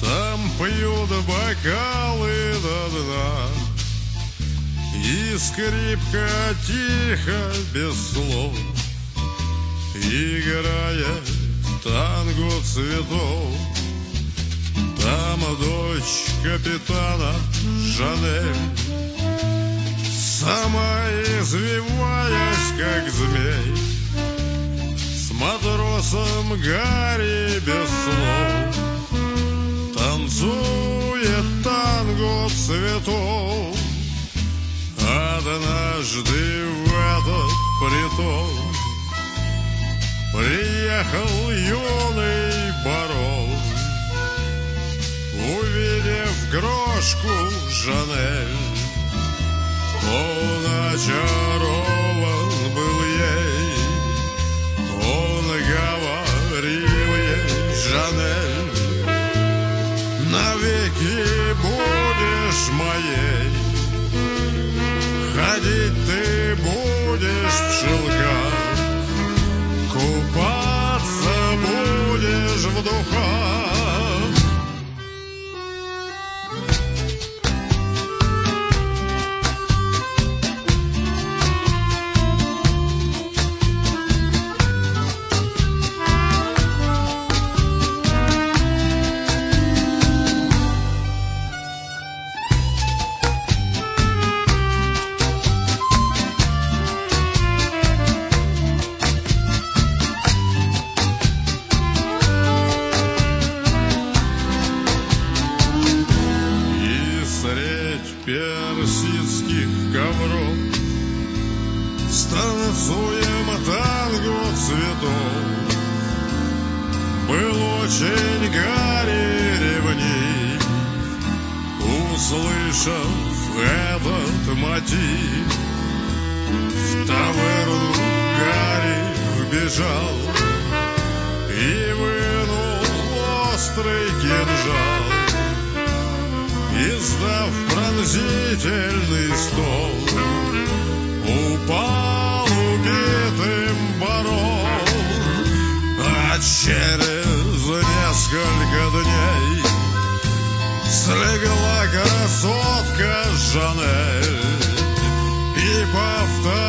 Там пьют бокалы до дна, и скрипка тихо, без слов, играет танго цветов. Там дочь капитана Жанель, сама извиваясь, как змей, с матросом Гарри без слов танцует танго цветов. Однажды в этот притон приехал юный барон. Увидев крошку Жанель, он очарован был ей. Он говорил ей: Жанель, навеки будешь моей. Ходить ты будешь в шелках, купаться будешь в духах. Персидских ковров станцуем танго цветов. Был очень Гарри ревнив, услышав этот мотив. В таверну Гарри вбежал и вынул острый кинжал. Издав пронзительный стон, упал убитым барон. А через несколько дней слегла красотка Жанель и повторила